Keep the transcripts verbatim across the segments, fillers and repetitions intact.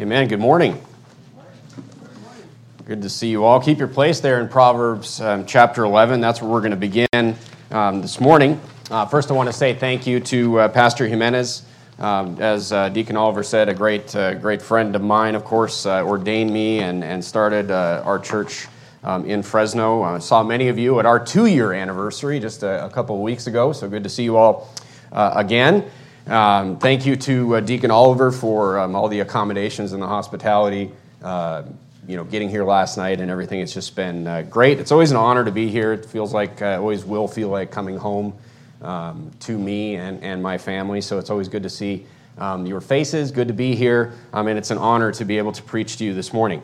Amen. Good morning. Good to see you all. Keep your place there in Proverbs um, chapter eleven. That's where we're going to begin um, this morning. Uh, first, I want to say thank you to uh, Pastor Jimenez. Um, as uh, Deacon Oliver said, a great uh, great friend of mine, of course, uh, ordained me and, and started uh, our church um, in Fresno. I uh, saw many of you at our two-year anniversary just a, a couple of weeks ago, so good to see you all uh, again. Um, thank you to uh, Deacon Oliver for um, all the accommodations and the hospitality, uh, you know, getting here last night and everything. It's just been uh, great. It's always an honor to be here. It feels like, uh, always will feel like coming home um, to me and, and my family, so it's always good to see um, your faces, good to be here, um, and it's an honor to be able to preach to you this morning.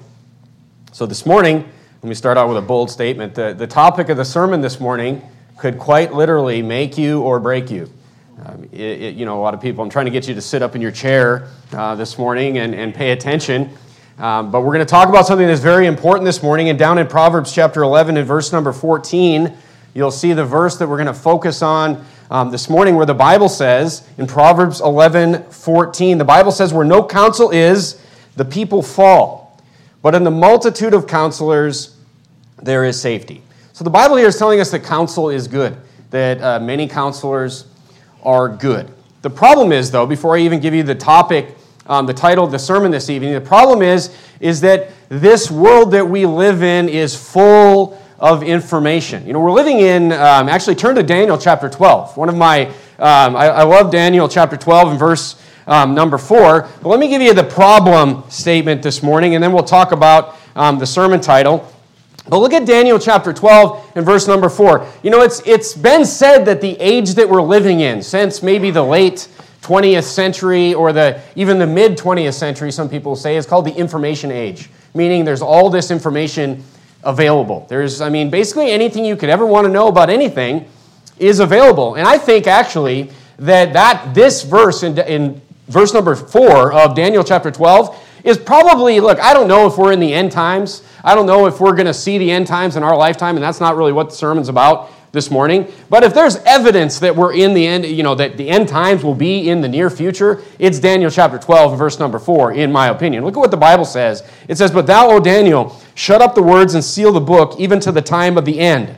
So this morning, let me start out with a bold statement. The, the topic of the sermon this morning could quite literally make you or break you. Um, it, it, you know, a lot of people, I'm trying to get you to sit up in your chair uh, this morning and, and pay attention. Um, but we're going to talk about something that's very important this morning. And down in Proverbs chapter eleven and verse number fourteen, you'll see the verse that we're going to focus on um, this morning, where the Bible says, in Proverbs eleven fourteen, the Bible says, "Where no counsel is, the people fall. But in the multitude of counselors, there is safety." So the Bible here is telling us that counsel is good, that uh, many counselors are good. The problem is, though, before I even give you the topic, um, the title of the sermon this evening, the problem is, is that this world that we live in is full of information. You know, we're living in, um, actually turn to Daniel chapter twelve. One of my, um, I, I love Daniel chapter twelve and verse um, number four. But let me give you the problem statement this morning, and then we'll talk about um, the sermon title. But look at Daniel chapter twelve and verse number four. You know, it's it's been said that the age that we're living in, since maybe the late twentieth century or the even the mid-twentieth century, some people say, is called the information age, meaning there's all this information available. There's, I mean, basically anything you could ever want to know about anything is available. And I think, actually, that, that this verse in, in verse number four of Daniel chapter twelve is probably, look, I don't know if we're in the end times. I don't know if we're going to see the end times in our lifetime, and that's not really what the sermon's about this morning. But if there's evidence that we're in the end, you know, that the end times will be in the near future, it's Daniel chapter twelve, verse number four, in my opinion. Look at what the Bible says. It says, "But thou, O Daniel, shut up the words and seal the book, even to the time of the end.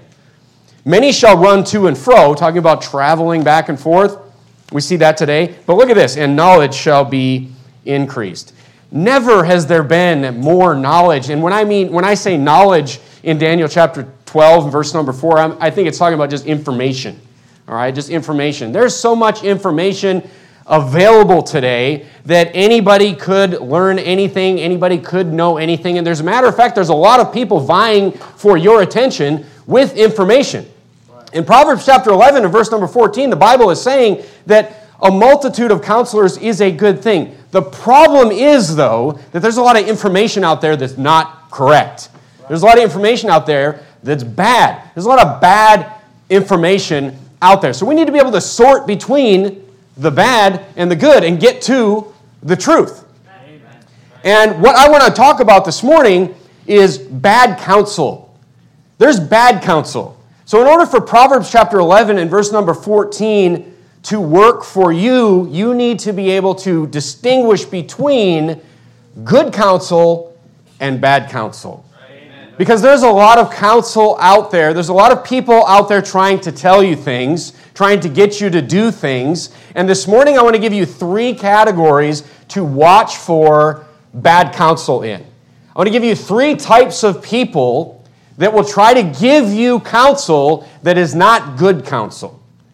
Many shall run to and fro," talking about traveling back and forth. We see that today. But look at this, "and knowledge shall be increased." Never has there been more knowledge. And when I mean, when I say knowledge in Daniel chapter twelve, verse number four, I'm, I think it's talking about just information. All right, just information. There's so much information available today that anybody could learn anything, anybody could know anything. And there's a matter of fact, there's a lot of people vying for your attention with information. In Proverbs chapter eleven and verse number fourteen, the Bible is saying that a multitude of counselors is a good thing. The problem is, though, that there's a lot of information out there that's not correct. There's a lot of information out there that's bad. There's a lot of bad information out there. So we need to be able to sort between the bad and the good and get to the truth. Amen. And what I want to talk about this morning is bad counsel. There's bad counsel. So in order for Proverbs chapter eleven and verse number fourteen to work for you, you need to be able to distinguish between good counsel and bad counsel. Amen. Because there's a lot of counsel out there. There's a lot of people out there trying to tell you things, trying to get you to do things. And this morning I want to give you three categories to watch for bad counsel in. I want to give you three types of people that will try to give you counsel that is not good counsel.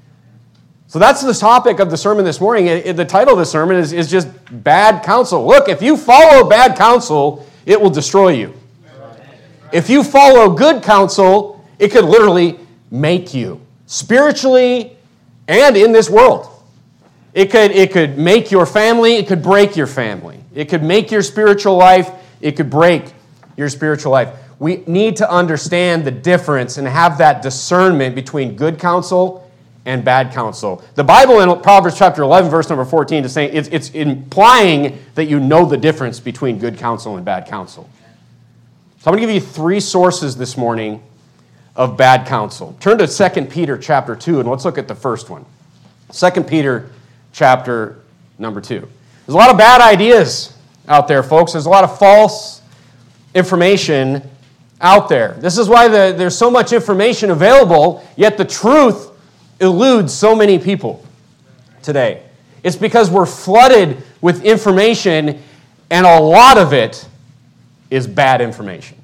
So that's the topic of the sermon this morning. The title of the sermon is, is just bad counsel. Look, if you follow bad counsel, it will destroy you. If you follow good counsel, it could literally make you, spiritually and in this world. It could, it could make your family, it could break your family. It could make your spiritual life, it could break your spiritual life. We need to understand the difference and have that discernment between good counsel and bad counsel. The Bible in Proverbs chapter eleven, verse number fourteen, is saying it's, it's implying that you know the difference between good counsel and bad counsel. So I'm going to give you three sources this morning of bad counsel. Turn to Second Peter chapter two, and let's look at the first one. Second Peter chapter number two. There's a lot of bad ideas out there, folks. There's a lot of false information out there. This is why the, there's so much information available, yet the truth eludes so many people today. It's because we're flooded with information, and a lot of it is bad information.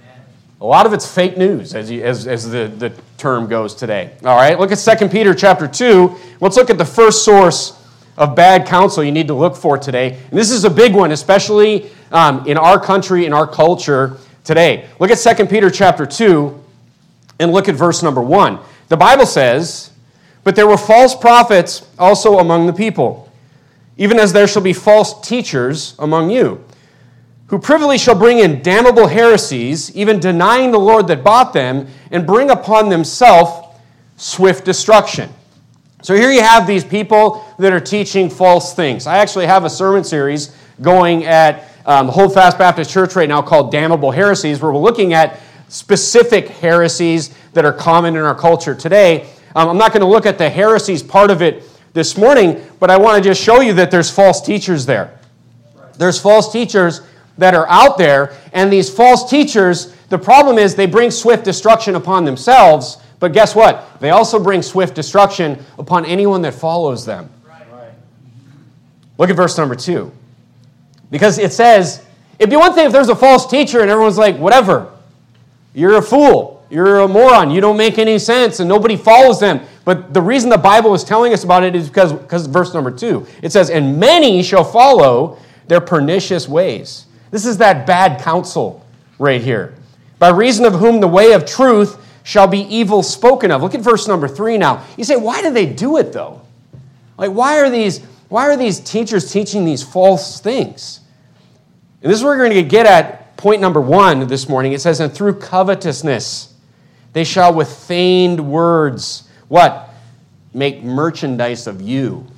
A lot of it's fake news, as, you, as, as the, the term goes today. All right, look at Second Peter chapter two. Let's look at the first source of bad counsel you need to look for today. And this is a big one, especially um, in our country, in our culture today. Look at Second Peter chapter two and look at verse number one. The Bible says, "But there were false prophets also among the people, even as there shall be false teachers among you, who privily shall bring in damnable heresies, even denying the Lord that bought them, and bring upon themselves swift destruction." So here you have these people that are teaching false things. I actually have a sermon series going at um, Holdfast Baptist Church right now called Damnable Heresies, where we're looking at specific heresies that are common in our culture today. Um, I'm not going to look at the heresies part of it this morning, but I want to just show you that there's false teachers there. There's false teachers that are out there, and these false teachers, the problem is they bring swift destruction upon themselves, but guess what? They also bring swift destruction upon anyone that follows them. Right. Look at verse number two. Because it says, it'd be one thing if there's a false teacher and everyone's like, whatever, you're a fool, you're a moron, you don't make any sense, and nobody follows them. But the reason the Bible is telling us about it is because, because of verse number two. It says, "And many shall follow their pernicious ways." This is that bad counsel right here. "By reason of whom the way of truth shall be evil spoken of." Look at verse number three now. You say, why do they do it though? Like, why are these, why are these teachers teaching these false things? And this is where we're going to get at point number one this morning. It says, "And through covetousness they shall with feigned words," what? "Make merchandise of you."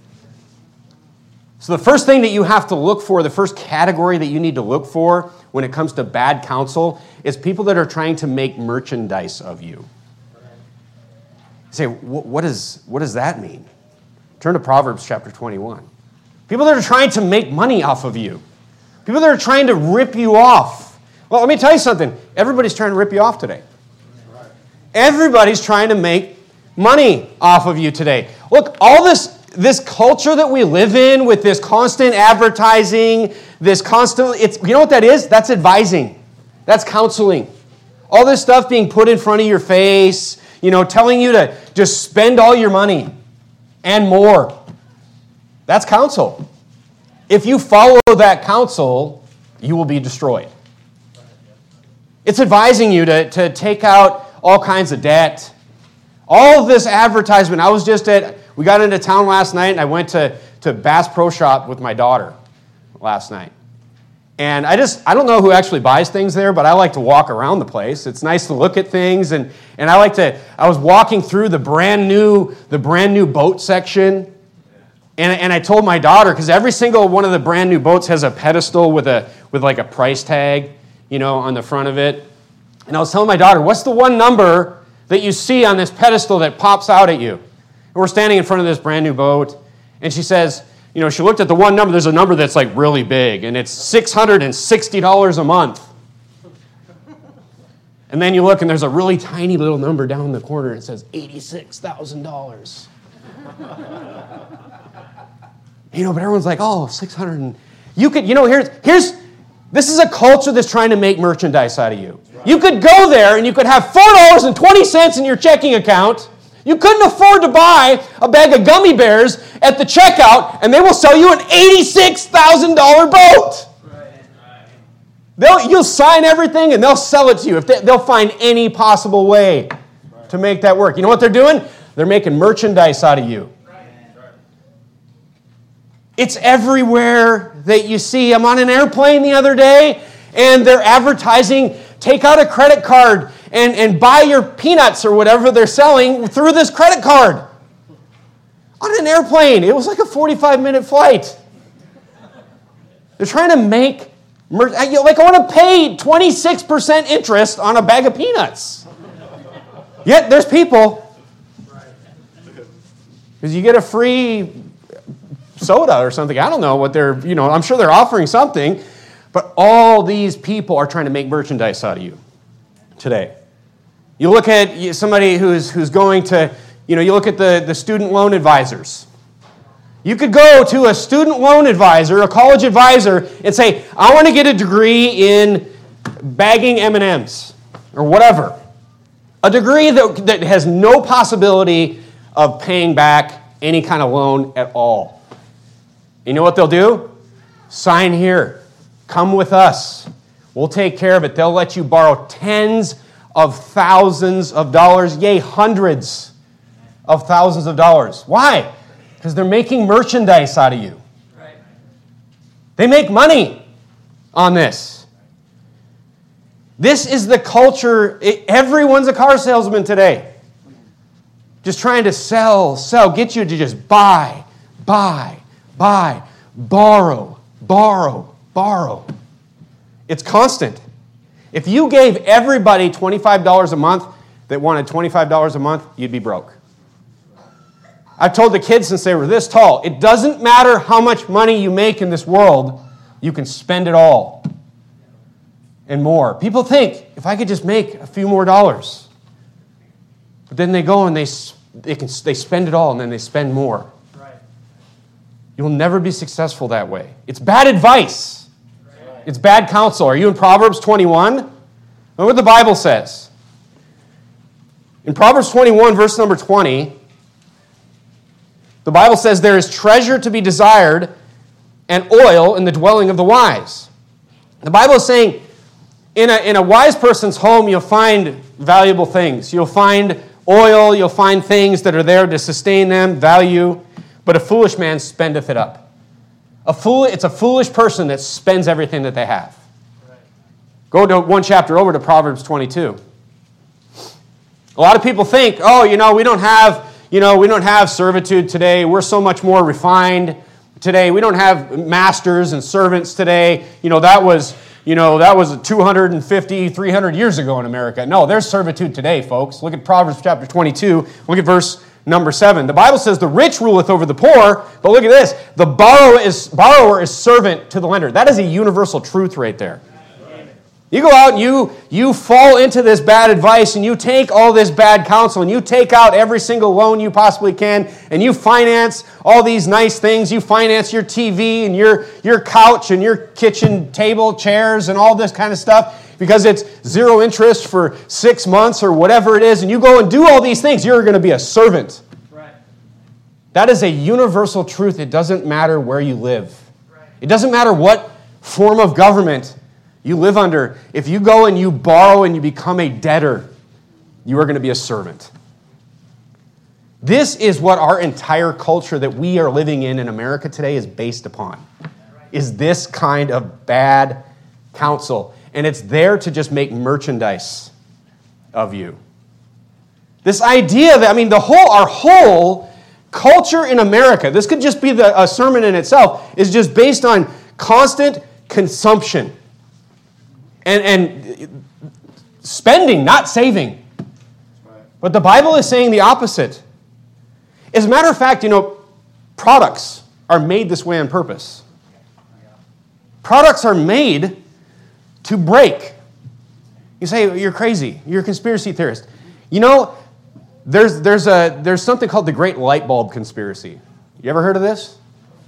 So the first thing that you have to look for, the first category that you need to look for when it comes to bad counsel is people that are trying to make merchandise of you. You say, what, is, what does that mean? Turn to Proverbs chapter twenty-one. People that are trying to make money off of you. People that are trying to rip you off. Well, let me tell you something. Everybody's trying to rip you off today. Everybody's trying to make money off of you today. Look, all this This culture that we live in with this constant advertising, this constant, it's, you know what that is? That's advising. That's counseling. All this stuff being put in front of your face, you know, telling you to just spend all your money and more. That's counsel. If you follow that counsel, you will be destroyed. It's advising you to, to take out all kinds of debt. All of this advertisement. I was just at, we got into town last night, and I went to, to Bass Pro Shop with my daughter last night. And I just, I don't know who actually buys things there, but I like to walk around the place. It's nice to look at things, and, and I like to, I was walking through the brand new, the brand new boat section, and, and I told my daughter, because every single one of the brand new boats has a pedestal with a, with like a price tag, you know, on the front of it. And I was telling my daughter, what's the one number that you see on this pedestal that pops out at you? And we're standing in front of this brand new boat, and she says, you know, she looked at the one number, there's a number that's like really big, and it's six hundred sixty dollars a month. And then you look, and there's a really tiny little number down in the corner, and it says eighty-six thousand dollars. You know, but everyone's like, oh, six hundred. And you could, you know, here's, here's, this is a culture that's trying to make merchandise out of you. You could go there, and you could have four dollars and twenty cents in your checking account. You couldn't afford to buy a bag of gummy bears at the checkout, and they will sell you an eighty-six thousand dollars boat. They'll, you'll sign everything, and they'll sell it to you. If they, they'll find any possible way to make that work. You know what they're doing? They're making merchandise out of you. It's everywhere that you see. I'm on an airplane the other day, and they're advertising, take out a credit card and, and buy your peanuts or whatever they're selling through this credit card. On an airplane. It was like a forty-five minute flight. They're trying to make, like I want to pay twenty-six percent interest on a bag of peanuts. Yet there's people, because you get a free soda or something. I don't know what they're, you know, I'm sure they're offering something. But all these people are trying to make merchandise out of you today. You look at somebody who's who's going to, you know, you look at the, the student loan advisors. You could go to a student loan advisor, a college advisor, and say, I want to get a degree in bagging M and M's or whatever. A degree that, that has no possibility of paying back any kind of loan at all. You know what they'll do? Sign here. Come with us. We'll take care of it. They'll let you borrow tens of thousands of dollars, yea, hundreds of thousands of dollars. Why? Because they're making merchandise out of you. Right. They make money on this. This is the culture. It, everyone's a car salesman today. Just trying to sell, sell, get you to just buy, buy, buy, borrow, borrow, borrow. It's constant. If you gave everybody twenty-five dollars a month that wanted twenty-five dollars a month, you'd be broke. I've told the kids since they were this tall, it doesn't matter how much money you make in this world, you can spend it all and more. People think, if I could just make a few more dollars. But then they go and they they can they spend it all and then they spend more. Right. You'll never be successful that way. It's bad advice. Right. It's bad counsel. Are you in Proverbs twenty-one? Look what the Bible says. In Proverbs twenty-one, verse number twenty, the Bible says, there is treasure to be desired and oil in the dwelling of the wise. The Bible is saying, in a, in a wise person's home, you'll find valuable things. You'll find oil, you'll find things that are there to sustain them, value, but a foolish man spendeth it up. A fool, it's a foolish person that spends everything that they have. Right. Go to one chapter over to Proverbs twenty-two. A lot of people think, oh, you know, we don't have, you know, we don't have servitude today. We're so much more refined today. We don't have masters and servants today. You know, that was, you know, that was two hundred fifty, three hundred years ago in America. No, there's servitude today, folks. Look at Proverbs chapter twenty-two. Look at verse number seven. The Bible says the rich ruleth over the poor, but look at this. The borrower is, borrower is servant to the lender. That is a universal truth right there. You go out and you, you fall into this bad advice and you take all this bad counsel and you take out every single loan you possibly can and you finance all these nice things. You finance your T V and your, your couch and your kitchen table, chairs and all this kind of stuff because it's zero interest for six months or whatever it is, and you go and do all these things, you're going to be a servant. Right. That is a universal truth. It doesn't matter where you live. Right. It doesn't matter what form of government you live under. If you go and you borrow and you become a debtor, you are going to be a servant. This is what our entire culture that we are living in in America today is based upon, is this kind of bad counsel. And it's there to just make merchandise of you. This idea that, I mean, the whole, our whole culture in America, this could just be the, a sermon in itself, is just based on constant consumption. And, and spending, not saving. But the Bible is saying the opposite. As a matter of fact, you know, products are made this way on purpose. Products are made to break. You say, you're crazy. You're a conspiracy theorist. You know, there's, there's, a, there's something called the Great Light Bulb Conspiracy. You ever heard of this?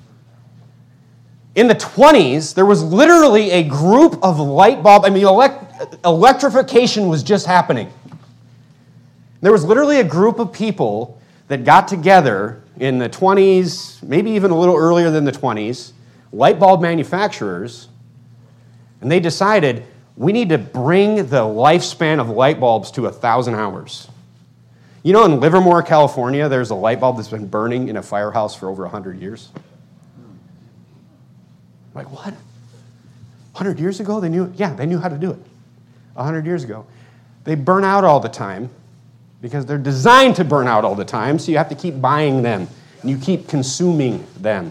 In the twenties, there was literally a group of light bulb, I mean, elect, electrification was just happening. There was literally a group of people that got together in the twenties, maybe even a little earlier than the twenties, light bulb manufacturers, and they decided, we need to bring the lifespan of light bulbs to a thousand hours. You know, in Livermore, California, there's a light bulb that's been burning in a firehouse for over one hundred years. Like, what? one hundred years ago, they knew, yeah, they knew how to do it. one hundred years ago. They burn out all the time because they're designed to burn out all the time, so you have to keep buying them, and you keep consuming them.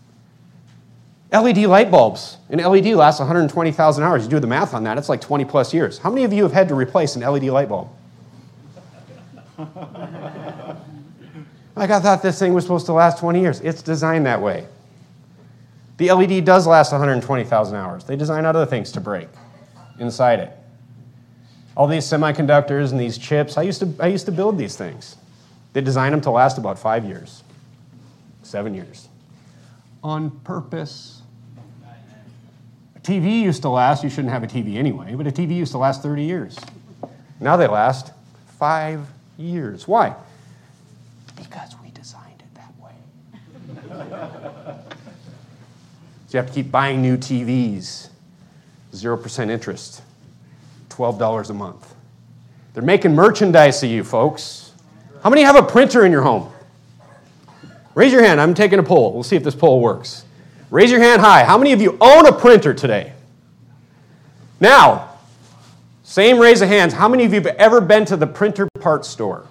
L E D light bulbs. An L E D lasts one hundred twenty thousand hours. You do the math on that, it's like twenty plus years. How many of you have had to replace an L E D light bulb? Like, I thought this thing was supposed to last twenty years. It's designed that way. The L E D does last one hundred twenty thousand hours. They design other things to break inside it. All these semiconductors and these chips, I used to, I used to build these things. They design them to last about five years, seven years. On purpose. A T V used to last, you shouldn't have a T V anyway, but a T V used to last thirty years. Now they last five years. Why? Because we designed it that way. So you have to keep buying new T Vs, zero percent interest, twelve dollars a month. They're making merchandise of you, folks. How many have a printer in your home? Raise your hand. I'm taking a poll. We'll see if this poll works. Raise your hand high. How many of you own a printer today? Now, same raise of hands. How many of you have ever been to the printer parts store?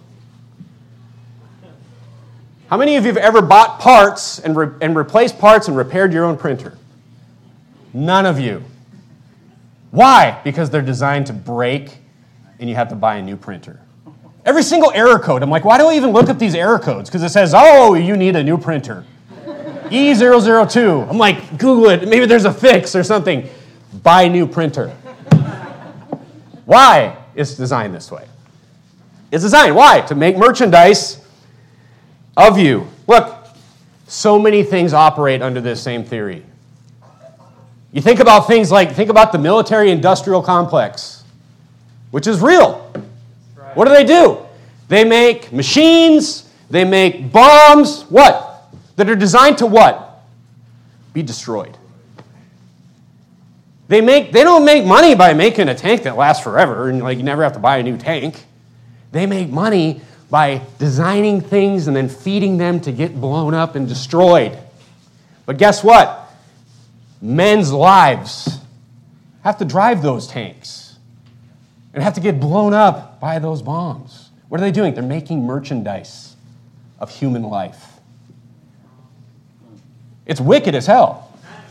How many of you have ever bought parts and, re- and replaced parts and repaired your own printer? None of you. Why? Because they're designed to break and you have to buy a new printer. Every single error code, I'm like, why do I even look up these error codes? Because it says, oh, you need a new printer. E zero zero two. I'm like, Google it. Maybe there's a fix or something. Buy a new printer. Why? It's designed this way. It's designed. Why? To make merchandise of you. Look, so many things operate under this same theory. You think about things like, think about the military-industrial complex, which is real. Right. What do they do? They make machines, they make bombs, what? That are designed to what? Be destroyed. They make, they don't make money by making a tank that lasts forever, and like you never have to buy a new tank. They make money by designing things and then feeding them to get blown up and destroyed. But guess what? Men's lives have to drive those tanks and have to get blown up by those bombs. What are they doing? They're making merchandise of human life. It's wicked as hell.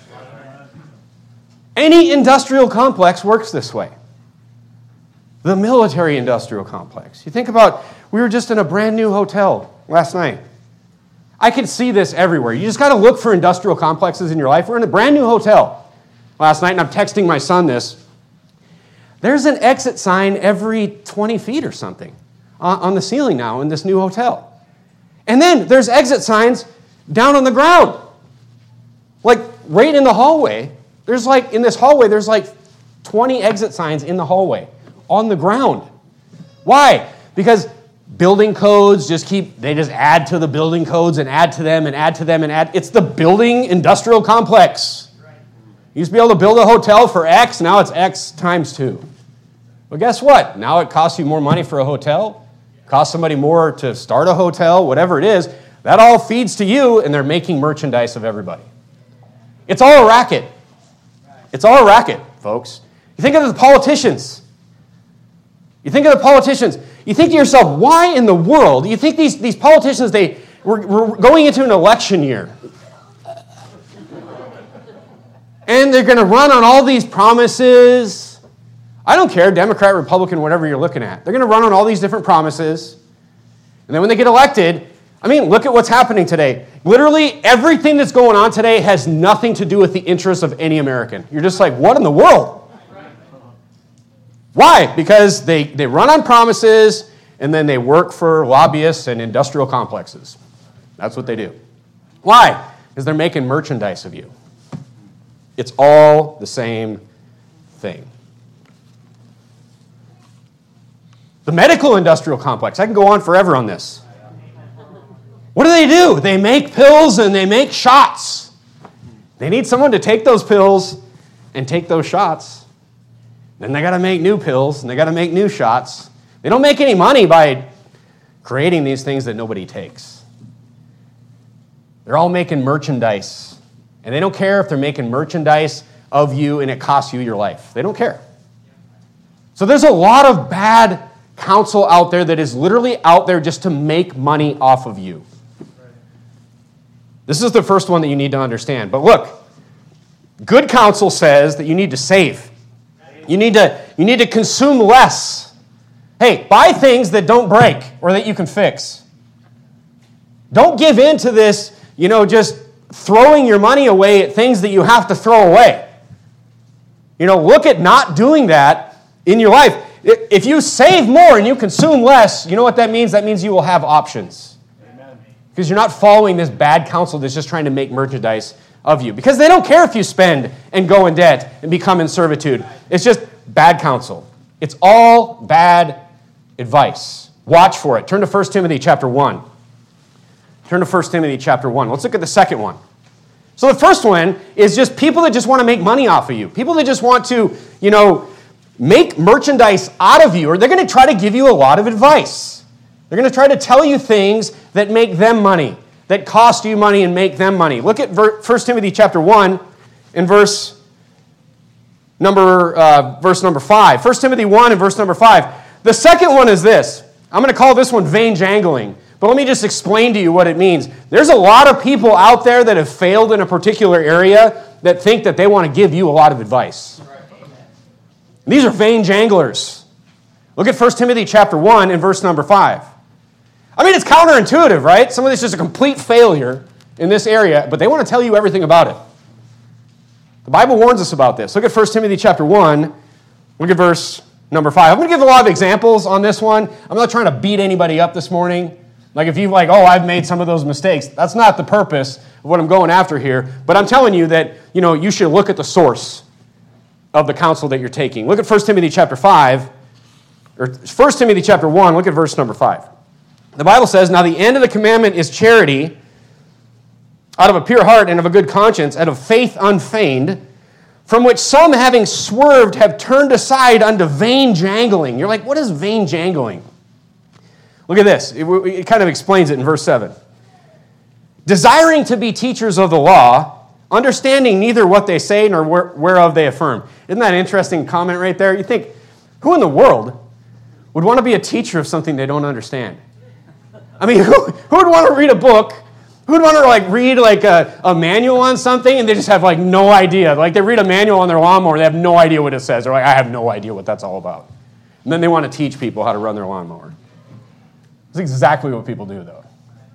Any industrial complex works this way. The military-industrial complex. You think about, we were just in a brand new hotel last night. I can see this everywhere. You just got to look for industrial complexes in your life. We're in a brand new hotel last night, and I'm texting my son this. There's an exit sign every twenty feet or something on the ceiling now in this new hotel. And then there's exit signs down on the ground. Like right in the hallway. There's like, in this hallway, there's like twenty exit signs in the hallway on the ground. Why? Because building codes just keep, they just add to the building codes and add to them and add to them and add. It's the building industrial complex. You used to be able to build a hotel for X, now it's X times two. Well, guess what? Now it costs you more money for a hotel, costs somebody more to start a hotel, whatever it is. That all feeds to you, and they're making merchandise of everybody. It's all a racket. It's all a racket, folks. You think of the politicians. You think of the politicians. You think to yourself, why in the world? You think these, these politicians, they we're, we're going into an election year. And they're going to run on all these promises. I don't care, Democrat, Republican, whatever you're looking at. They're going to run on all these different promises. And then when they get elected, I mean, look at what's happening today. Literally everything that's going on today has nothing to do with the interests of any American. You're just like, what in the world? Why? Because they, they run on promises and then they work for lobbyists and industrial complexes. That's what they do. Why? Because they're making merchandise of you. It's all the same thing. The medical industrial complex. I can go on forever on this. What do they do? They make pills and they make shots. They need someone to take those pills and take those shots. Then they got to make new pills and they got to make new shots. They don't make any money by creating these things that nobody takes. They're all making merchandise. And they don't care if they're making merchandise of you and it costs you your life. They don't care. So there's a lot of bad counsel out there that is literally out there just to make money off of you. This is the first one that you need to understand. But look, good counsel says that you need to save. You need to, you need to consume less. Hey, buy things that don't break or that you can fix. Don't give in to this, you know, just throwing your money away at things that you have to throw away. You know, look at not doing that in your life. If you save more and you consume less, you know what that means? That means you will have options. Because you're not following this bad counsel that's just trying to make merchandise of you. Because they don't care if you spend and go in debt and become in servitude. It's just bad counsel. It's all bad advice. Watch for it. Turn to First Timothy chapter one. Turn to First Timothy chapter one. Let's look at the second one. So the first one is just people that just want to make money off of you. People that just want to, you know, make merchandise out of you. Or they're going to try to give you a lot of advice. They're going to try to tell you things that make them money, that cost you money and make them money. Look at First Timothy chapter one and verse number, uh, verse number five. First Timothy one and verse number five. The second one is this. I'm going to call this one vain jangling. But let me just explain to you what it means. There's a lot of people out there that have failed in a particular area that think that they want to give you a lot of advice. These are vain janglers. Look at First Timothy chapter one and verse number five. I mean, it's counterintuitive, right? Some of this is a complete failure in this area, but they want to tell you everything about it. The Bible warns us about this. Look at First Timothy chapter one. Look at verse number five. I'm going to give a lot of examples on this one. I'm not trying to beat anybody up this morning. Like if you're like, oh, I've made some of those mistakes. That's not the purpose of what I'm going after here. But I'm telling you that, you know, you should look at the source of the counsel that you're taking. Look at First Timothy chapter five, or First Timothy chapter one, look at verse number five. The Bible says, now the end of the commandment is charity, out of a pure heart and of a good conscience, out of faith unfeigned, from which some, having swerved, have turned aside unto vain jangling. You're like, what is vain jangling? Look at this. It, it kind of explains it in verse seven. Desiring to be teachers of the law, understanding neither what they say nor whereof they affirm. Isn't that an interesting comment right there? You think, who in the world would want to be a teacher of something they don't understand? I mean, who, who would want to read a book? Who would want to like read like a, a manual on something and they just have like no idea? Like they read a manual on their lawnmower, they have no idea what it says. They're like, I have no idea what that's all about. And then they want to teach people how to run their lawnmower. That's exactly what people do, though.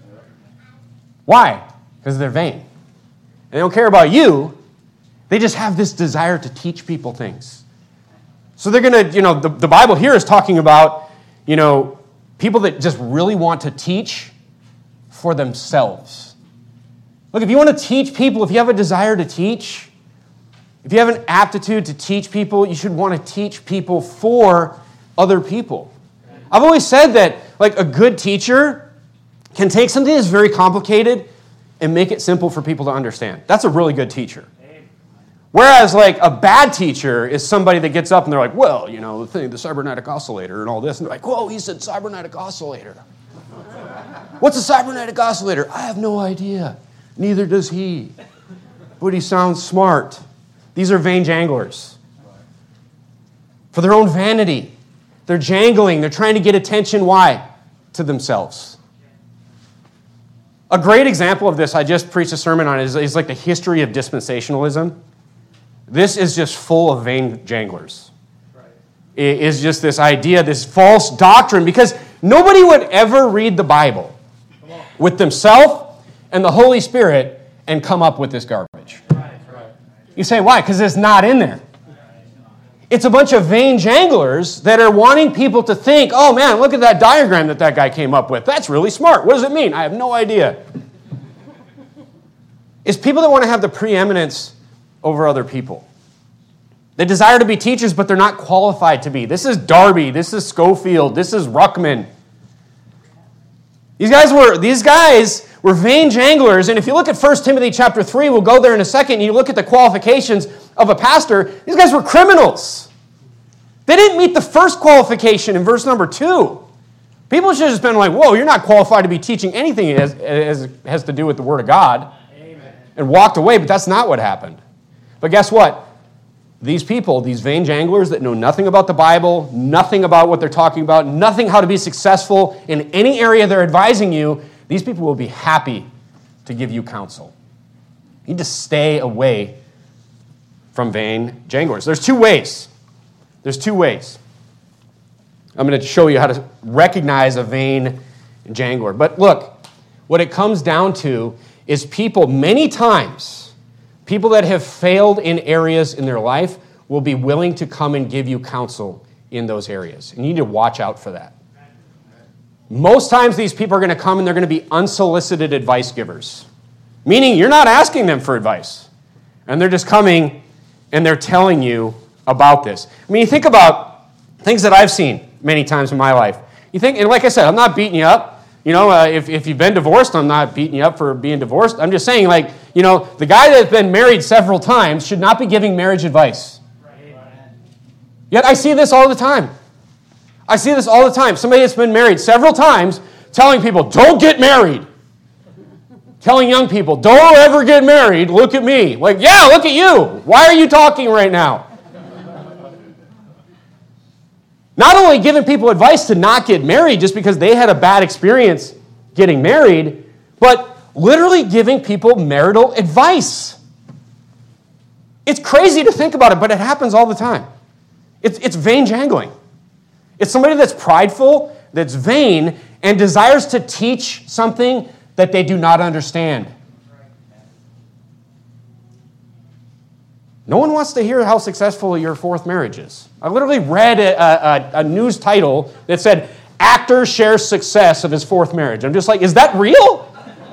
Why? Because they're vain. And they don't care about you. They just have this desire to teach people things. So they're going to, you know, the, the Bible here is talking about, you know, people that just really want to teach for themselves. Look, if you want to teach people, if you have a desire to teach, if you have an aptitude to teach people, you should want to teach people for other people. I've always said that, like, a good teacher can take something that's very complicated and make it simple for people to understand. That's a really good teacher. Whereas, like, a bad teacher is somebody that gets up and they're like, well, you know, the thing, the cybernetic oscillator and all this. And they're like, whoa, he said cybernetic oscillator. What's a cybernetic oscillator? I have no idea. Neither does he. But he sounds smart. These are vain janglers. For their own vanity. They're jangling. They're trying to get attention. Why? To themselves. A great example of this, I just preached a sermon on, is, is like the history of dispensationalism. This is just full of vain janglers. Right. It is just this idea, this false doctrine, because nobody would ever read the Bible with themselves and the Holy Spirit and come up with this garbage. Right. Right. You say, why? Because it's not in there. It's a bunch of vain janglers that are wanting people to think, oh man, look at that diagram that that guy came up with. That's really smart. What does it mean? I have no idea. It's people that want to have the preeminence over other people. They desire to be teachers, but they're not qualified to be. This is Darby. This is Schofield. This is Ruckman. These guys were, these guys were vain janglers, and if you look at First Timothy chapter three, we'll go there in a second, and you look at the qualifications of a pastor, these guys were criminals. They didn't meet the first qualification in verse number two. People should have just been like, whoa, you're not qualified to be teaching anything that has, has, has to do with the Word of God. Amen. And walked away, but that's not what happened. But guess what? These people, these vain janglers that know nothing about the Bible, nothing about what they're talking about, nothing how to be successful in any area they're advising you, these people will be happy to give you counsel. You need to stay away from vain janglers. There's two ways. There's two ways. I'm going to show you how to recognize a vain jangler. But look, what it comes down to is people many times, people that have failed in areas in their life will be willing to come and give you counsel in those areas. And you need to watch out for that. Most times these people are going to come and they're going to be unsolicited advice givers, meaning you're not asking them for advice. And they're just coming and they're telling you about this. I mean, you think about things that I've seen many times in my life. You think, and like I said, I'm not beating you up. You know, uh, if, if you've been divorced, I'm not beating you up for being divorced. I'm just saying, like, you know, the guy that's been married several times should not be giving marriage advice. Yet I see this all the time. I see this all the time. Somebody that's been married several times telling people, don't get married. Telling young people, don't ever get married. Look at me. Like, yeah, look at you. Why are you talking right now? Not only giving people advice to not get married just because they had a bad experience getting married, but literally giving people marital advice. It's crazy to think about it, but it happens all the time. It's, it's vain jangling. It's somebody that's prideful, that's vain, and desires to teach something that they do not understand. No one wants to hear how successful your fourth marriage is. I literally read a, a, a news title that said, actor shares success of his fourth marriage. I'm just like, is that real?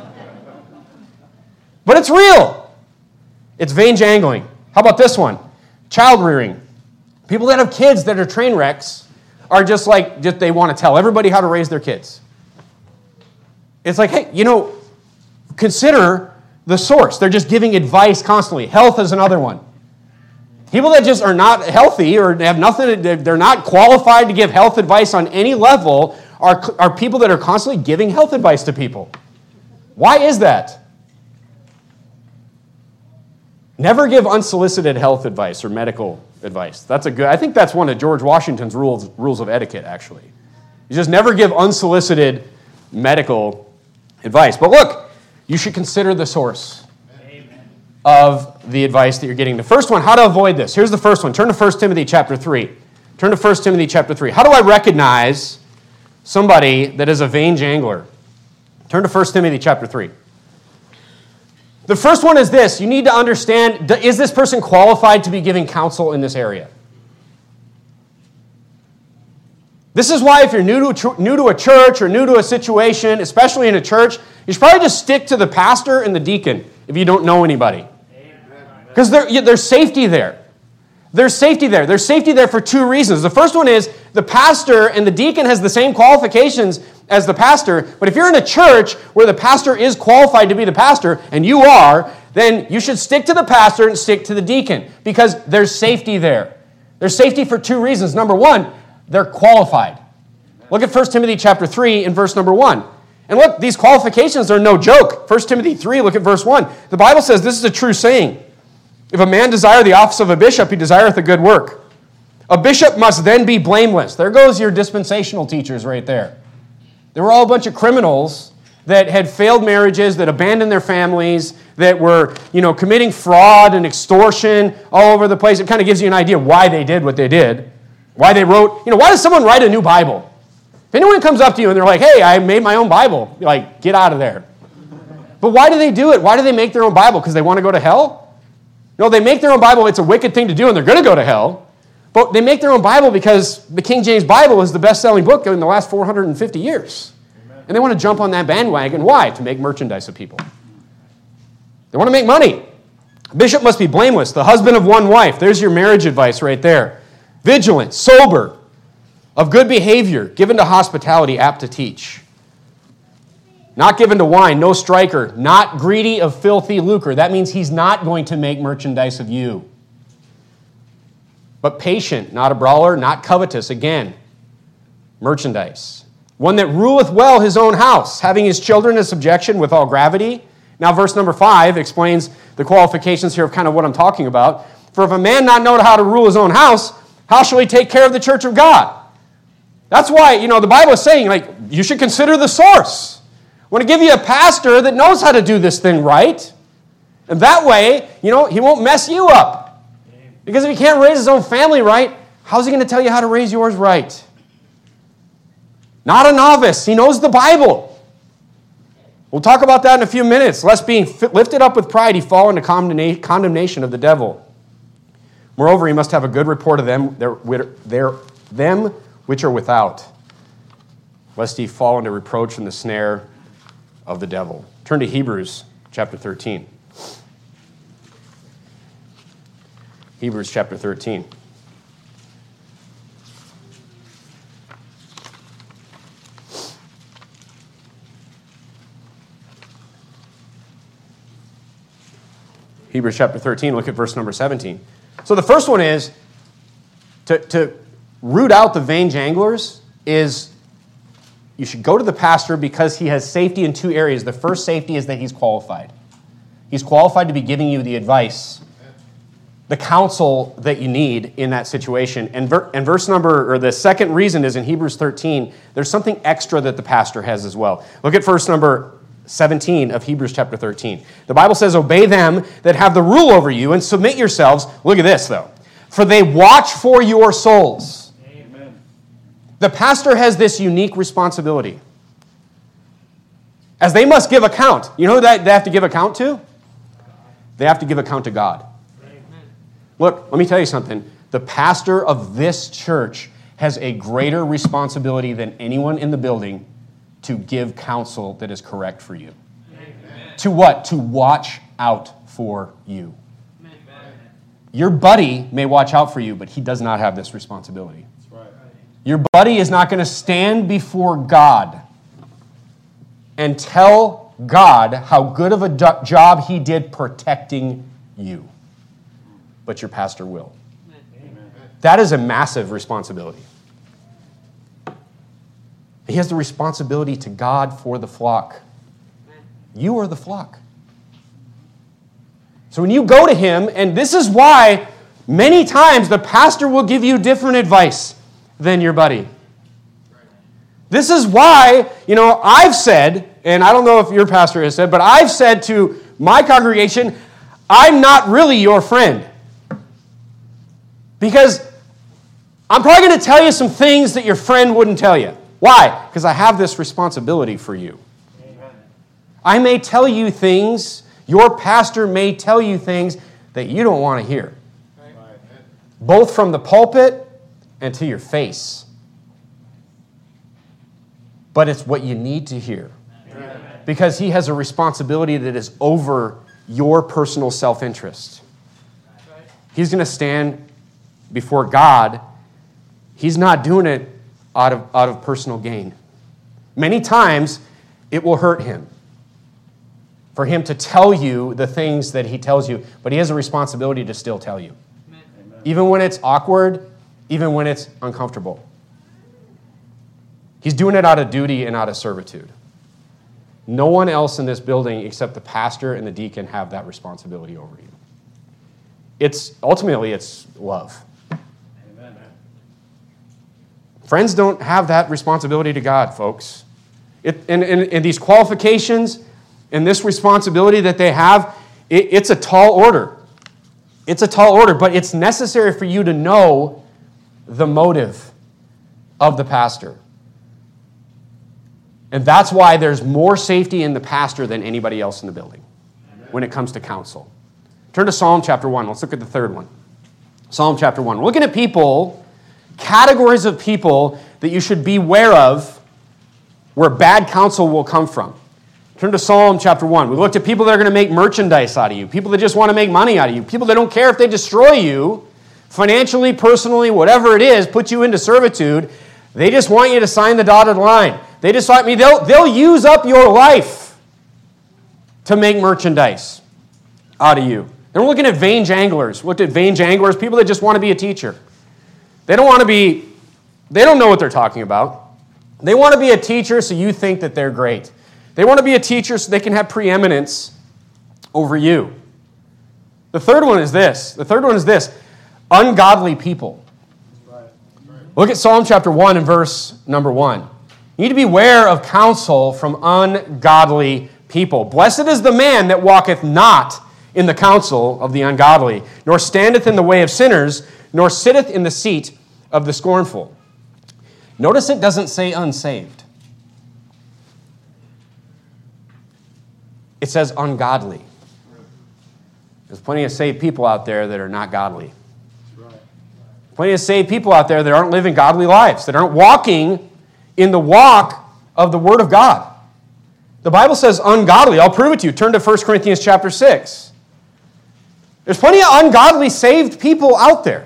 But it's real. It's vain jangling. How about this one? Child rearing. People that have kids that are train wrecks are just like, just they want to tell everybody how to raise their kids. It's like, hey, you know, consider the source. They're just giving advice constantly. Health is another one. People that just are not healthy or have nothing, they're not qualified to give health advice on any level are, are people that are constantly giving health advice to people. Why is that? Never give unsolicited health advice or medical advice. That's a good, I think that's one of George Washington's rules, rules of etiquette, actually. You just never give unsolicited medical advice. But look, you should consider the source of the advice that you're getting. The first one, how to avoid this. Here's the first one. Turn to First Timothy chapter three. Turn to First Timothy chapter three. How do I recognize somebody that is a vain jangler? Turn to First Timothy chapter three. The first one is this. You need to understand, is this person qualified to be giving counsel in this area? This is why if you're new to, a, new to a church or new to a situation, especially in a church, you should probably just stick to the pastor and the deacon if you don't know anybody. Because there, there's safety there. There's safety there. There's safety there for two reasons. The first one is the pastor and the deacon has the same qualifications as the pastor, but if you're in a church where the pastor is qualified to be the pastor, and you are, then you should stick to the pastor and stick to the deacon because there's safety there. There's safety for two reasons. Number one, they're qualified. Look at First Timothy chapter three and verse number one. And look, these qualifications are no joke. First Timothy three, look at verse one. The Bible says this is a true saying. If a man desire the office of a bishop, he desireth a good work. A bishop must then be blameless. There goes your dispensational teachers right there. They were all a bunch of criminals that had failed marriages, that abandoned their families, that were, you know, committing fraud and extortion all over the place. It kind of gives you an idea why they did what they did. Why they wrote, you know, why does someone write a new Bible? If anyone comes up to you and they're like, hey, I made my own Bible, you're like, get out of there. But why do they do it? Why do they make their own Bible? Because they want to go to hell? No, they make their own Bible. It's a wicked thing to do, and they're going to go to hell. But they make their own Bible because the King James Bible is the best-selling book in the last four hundred fifty years. Amen. And they want to jump on that bandwagon. Why? To make merchandise of people. They want to make money. A bishop must be blameless, the husband of one wife. There's your marriage advice right there. Vigilant, sober, of good behavior, given to hospitality, apt to teach. Not given to wine, no striker, not greedy of filthy lucre. That means he's not going to make merchandise of you. But patient, not a brawler, not covetous. Again, merchandise. One that ruleth well his own house, having his children in subjection with all gravity. Now verse number five explains the qualifications here of kind of what I'm talking about. For if a man not know how to rule his own house, how shall he take care of the church of God? That's why, you know, the Bible is saying, like, you should consider the source. I want to give you a pastor that knows how to do this thing right. And that way, you know, he won't mess you up. Because if he can't raise his own family right, how's he going to tell you how to raise yours right? Not a novice. He knows the Bible. We'll talk about that in a few minutes. Lest being lifted up with pride, he fall into condemnation of the devil. Moreover, he must have a good report of them, their, their, them which are without, lest he fall into reproach in the snare of the devil. Turn to Hebrews chapter thirteen. Hebrews chapter thirteen. Hebrews chapter thirteen, look at verse number seventeen. So the first one is, to, to root out the vain janglers is, you should go to the pastor because he has safety in two areas. The first safety is that he's qualified. He's qualified to be giving you the advice, the counsel that you need in that situation. And, ver- and verse number, or the second reason is in Hebrews thirteen, there's something extra that the pastor has as well. Look at verse number seventeen of Hebrews chapter thirteen. The Bible says, obey them that have the rule over you and submit yourselves. Look at this, though. For they watch for your souls. Amen. The pastor has this unique responsibility. As they must give account. You know who that they have to give account to? They have to give account to God. Amen. Look, let me tell you something. The pastor of this church has a greater responsibility than anyone in the building to give counsel that is correct for you. Amen. To what? To watch out for you. Amen. Your buddy may watch out for you, but he does not have this responsibility. That's right. Your buddy is not going to stand before God and tell God how good of a do- job he did protecting you. But your pastor will. Amen. That is a massive responsibility. He has the responsibility to God for the flock. You are the flock. So when you go to him, and this is why many times the pastor will give you different advice than your buddy. This is why, you know, I've said, and I don't know if your pastor has said, but I've said to my congregation, I'm not really your friend. Because I'm probably going to tell you some things that your friend wouldn't tell you. Why? Because I have this responsibility for you. Amen. I may tell you things, your pastor may tell you things that you don't want to hear. Right. Both from the pulpit and to your face. But it's what you need to hear. Amen. Because he has a responsibility that is over your personal self-interest. Right. He's going to stand before God. He's not doing it Out of, out of personal gain. Many times, it will hurt him for him to tell you the things that he tells you, but he has a responsibility to still tell you. Amen. Even when it's awkward, even when it's uncomfortable. He's doing it out of duty and out of servitude. No one else in this building except the pastor and the deacon have that responsibility over you. It's ultimately, it's love. Friends don't have that responsibility to God, folks. It, and, and, and these qualifications and this responsibility that they have, it, it's a tall order. It's a tall order, but it's necessary for you to know the motive of the pastor. And that's why there's more safety in the pastor than anybody else in the building when it comes to counsel. Turn to Psalm chapter one. Let's look at the third one. Psalm chapter one. We're looking at people... categories of people that you should beware of where bad counsel will come from. Turn to Psalm chapter one. We looked at people that are going to make merchandise out of you, people that just want to make money out of you, people that don't care if they destroy you financially, personally, whatever it is, put you into servitude. They just want you to sign the dotted line. They just want me, they'll, they'll use up your life to make merchandise out of you. Then we're looking at vain janglers. We looked at vain janglers, people that just want to be a teacher. They don't want to be, they don't know what they're talking about. They want to be a teacher so you think that they're great. They want to be a teacher so they can have preeminence over you. The third one is this. The third one is this. Ungodly people. Look at Psalm chapter one and verse number one. You need to beware of counsel from ungodly people. Blessed is the man that walketh not in the counsel of the ungodly, nor standeth in the way of sinners, nor sitteth in the seat of the scornful. Notice it doesn't say unsaved. it says ungodly. There's plenty of saved people out there that are not godly. Plenty of saved people out there that aren't living godly lives, that aren't walking in the walk of the Word of God. The Bible says ungodly. I'll prove it to you. Turn to First Corinthians chapter six. There's plenty of ungodly saved people out there.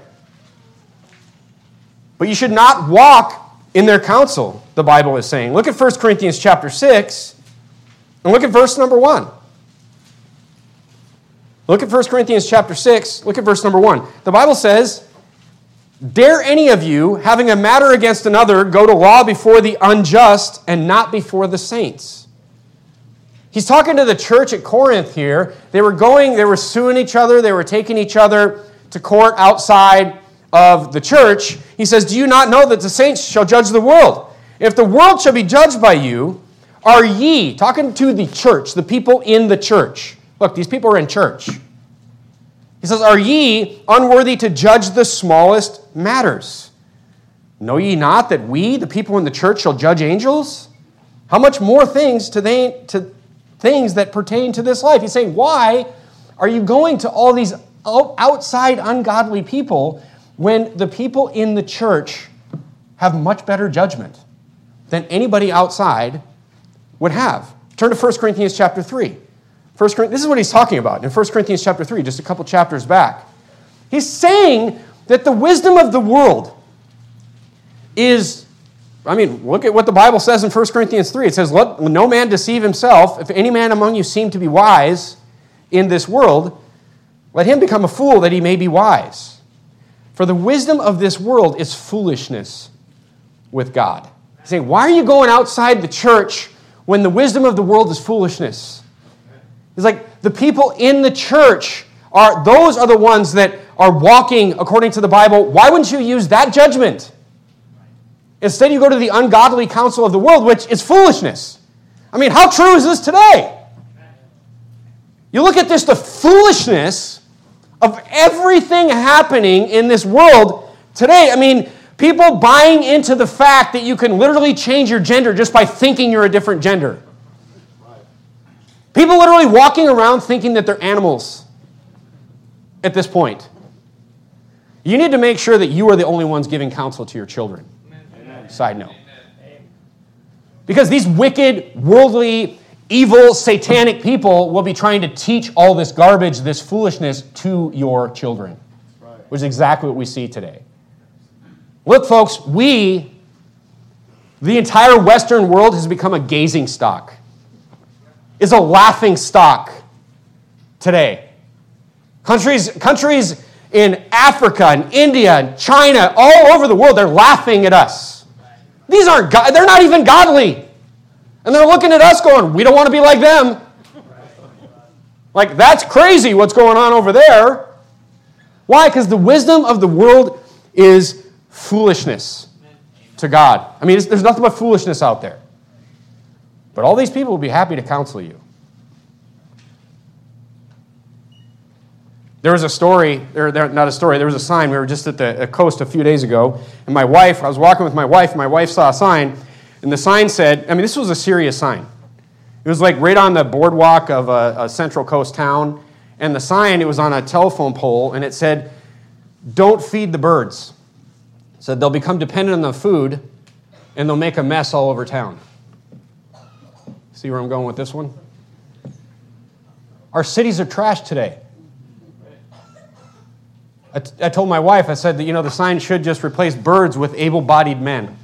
But you should not walk in their counsel, the Bible is saying. Look at First Corinthians chapter six, and look at verse number one. Look at First Corinthians chapter six, look at verse number one. The Bible says, "Dare any of you, having a matter against another, go to law before the unjust and not before the saints?" He's talking to the church at Corinth here. They were going, they were suing each other, they were taking each other to court outside of the church. He says, "Do you not know that the saints shall judge the world? If the world shall be judged by you, are ye," talking to the church, the people in the church. Look, these people are in church. He says, "Are ye unworthy to judge the smallest matters? Know ye not that we, the people in the church, shall judge angels? How much more things to they to things that pertain to this life?" He's saying, why are you going to all these outside ungodly people when the people in the church have much better judgment than anybody outside would have? Turn to First Corinthians chapter three. First, this is what he's talking about in First Corinthians chapter three, just a couple chapters back. He's saying that the wisdom of the world is, I mean, look at what the Bible says in First Corinthians three. It says, "Let no man deceive himself. If any man among you seem to be wise in this world, let him become a fool that he may be wise. For the wisdom of this world is foolishness with God." He's saying, why are you going outside the church when the wisdom of the world is foolishness? It's like the people in the church, are those are the ones that are walking according to the Bible. Why wouldn't you use that judgment? Instead, you go to the ungodly counsel of the world, which is foolishness. I mean, how true is this today? You look at this, the foolishness of everything happening in this world today. I mean, people buying into the fact that you can literally change your gender just by thinking you're a different gender. People literally walking around thinking that they're animals at this point. You need to make sure that you are the only ones giving counsel to your children. Amen. Side note. Amen. Because these wicked, worldly, evil, satanic people will be trying to teach all this garbage, this foolishness to your children. Right. Which is exactly what we see today. Look, folks, we, the entire Western world has become a gazing stock. Is a laughing stock today. Countries, countries in Africa and India and China, all over the world, they're laughing at us. These aren't, go- they're not even godly. And they're looking at us going, we don't want to be like them. Like, that's crazy what's going on over there. Why? Because the wisdom of the world is foolishness to God. I mean, there's nothing but foolishness out there. But all these people will be happy to counsel you. There was a story, or not a story, there was a sign. We were just at the coast a few days ago, and my wife, I was walking with my wife, and my wife saw a sign, and the sign said, I mean, this was a serious sign. It was like right on the boardwalk of a, a Central Coast town, and the sign, it was on a telephone pole, and it said, "Don't feed the birds." It said they'll become dependent on the food, and they'll make a mess all over town. See where I'm going with this one? Our cities are trashed today. I, t- I told my wife, I said that, you know, the sign should just replace birds with able-bodied men.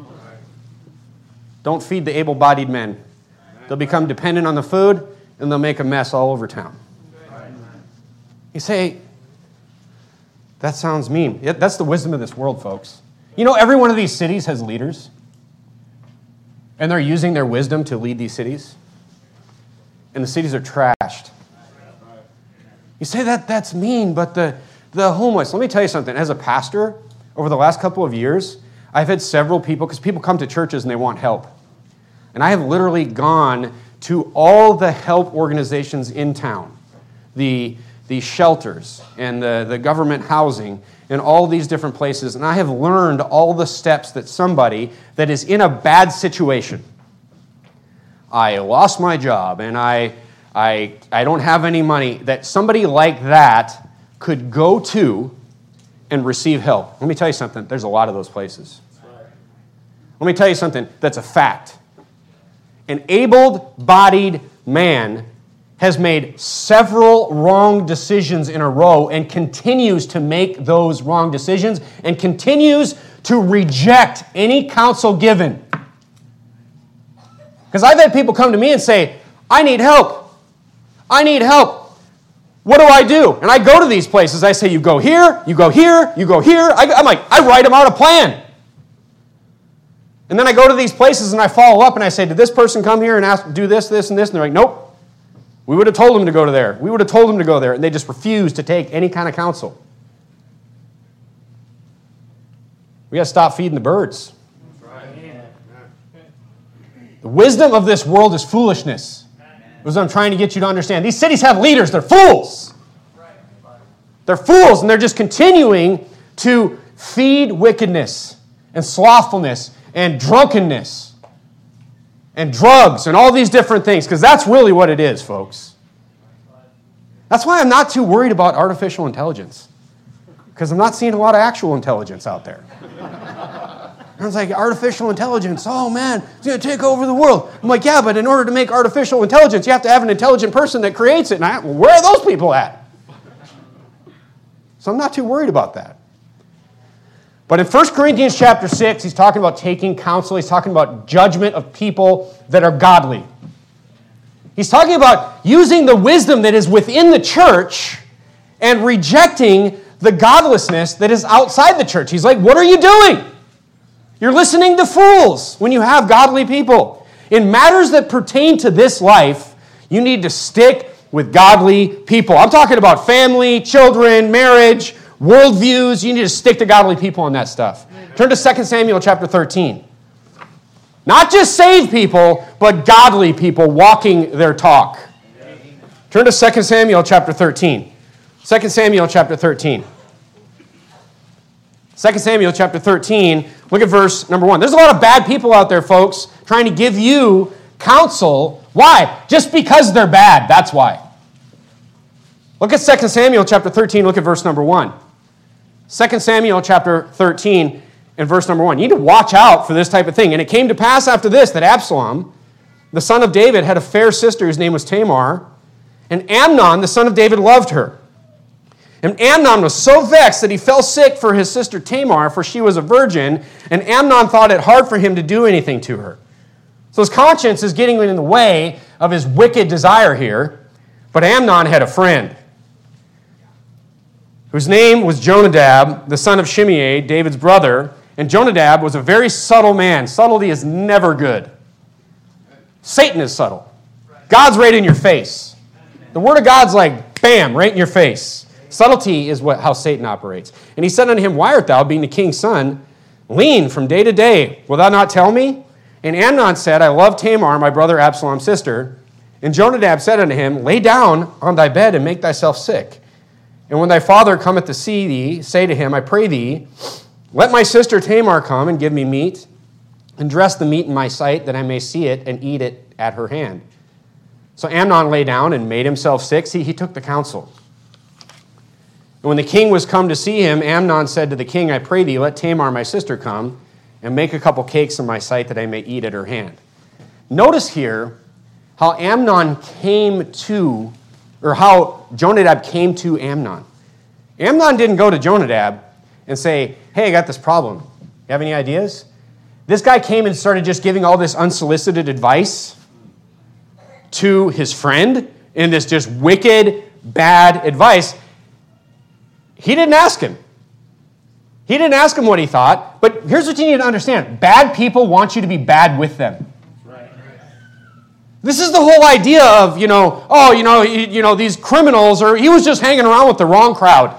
Don't feed the able-bodied men. They'll become dependent on the food, and they'll make a mess all over town. You say, that sounds mean. Yeah, that's the wisdom of this world, folks. You know, every one of these cities has leaders. And they're using their wisdom to lead these cities. And the cities are trashed. You say that that's mean, but the, the homeless. Let me tell you something. As a pastor, over the last couple of years, I've had several people, because people come to churches and they want help. And I have literally gone to all the help organizations in town. The, the shelters and the, the government housing in all these different places, and I have learned all the steps that somebody that is in a bad situation. I lost my job, and I I, I don't have any money, that somebody like that could go to and receive help. Let me tell you something. There's a lot of those places. Let me tell you something that's a fact. An able-bodied man has made several wrong decisions in a row and continues to make those wrong decisions and continues to reject any counsel given. Because I've had people come to me and say, I need help. I need help. What do I do? And I go to these places. I say, you go here, you go here, you go here. I, I'm like, I write them out a plan. And then I go to these places and I follow up and I say, did this person come here and ask, do this, this, and this? And they're like, nope. We would have told them to go to there. We would have told them to go there. And they just refuse to take any kind of counsel. We got to stop feeding the birds. The wisdom of this world is foolishness. That's what I'm trying to get you to understand. These cities have leaders. They're fools. They're fools, and they're just continuing to feed wickedness and slothfulness and drunkenness and drugs and all these different things, because that's really what it is, folks. That's why I'm not too worried about artificial intelligence, because I'm not seeing a lot of actual intelligence out there. I was like, artificial intelligence, oh man, it's going to take over the world. I'm like, yeah, but in order to make artificial intelligence, you have to have an intelligent person that creates it. And I, well, where are those people at? So I'm not too worried about that. But in First Corinthians chapter six, he's talking about taking counsel. He's talking about judgment of people that are godly. He's talking about using the wisdom that is within the church and rejecting the godlessness that is outside the church. He's like, what are you doing? You're listening to fools when you have godly people. In matters that pertain to this life, you need to stick with godly people. I'm talking about family, children, marriage, worldviews. You need to stick to godly people on that stuff. Turn to Second Samuel chapter thirteen. Not just saved people, but godly people walking their talk. Turn to Second Samuel chapter thirteen. Second Samuel chapter thirteen. Second Samuel chapter thirteen, look at verse number one. There's a lot of bad people out there, folks, trying to give you counsel. Why? Just because they're bad. That's why. Look at Second Samuel chapter thirteen. Look at verse number one. Second Samuel chapter thirteen and verse number one. You need to watch out for this type of thing. And it came to pass after this that Absalom, the son of David, had a fair sister whose name was Tamar, and Amnon, the son of David, loved her. And Amnon was so vexed that he fell sick for his sister Tamar, for she was a virgin, and Amnon thought it hard for him to do anything to her. So his conscience is getting in the way of his wicked desire here, but Amnon had a friend whose name was Jonadab, the son of Shimei, David's brother, and Jonadab was a very subtle man. Subtlety is never good. Satan is subtle. God's right in your face. The word of God's like, bam, right in your face. Subtlety is what, how Satan operates. And he said unto him, why art thou, being the king's son, lean from day to day? Wilt thou not tell me? And Amnon said, I love Tamar, my brother Absalom's sister. And Jonadab said unto him, lay down on thy bed and make thyself sick. And when thy father cometh to see thee, say to him, I pray thee, let my sister Tamar come and give me meat, and dress the meat in my sight, that I may see it and eat it at her hand. So Amnon lay down and made himself sick. See, he took the counsel. And when the king was come to see him, Amnon said to the king, I pray thee, let Tamar my sister come, and make a couple cakes in my sight, that I may eat at her hand. Notice here how Amnon came to, or how Jonadab came to Amnon. Amnon didn't go to Jonadab and say, hey, I got this problem. You have any ideas? This guy came and started just giving all this unsolicited advice to his friend, and this just wicked, bad advice. He didn't ask him. He didn't ask him what he thought, but here's what you need to understand. Bad people want you to be bad with them. This is the whole idea of, you know, oh, you know, you, you know, these criminals, or he was just hanging around with the wrong crowd.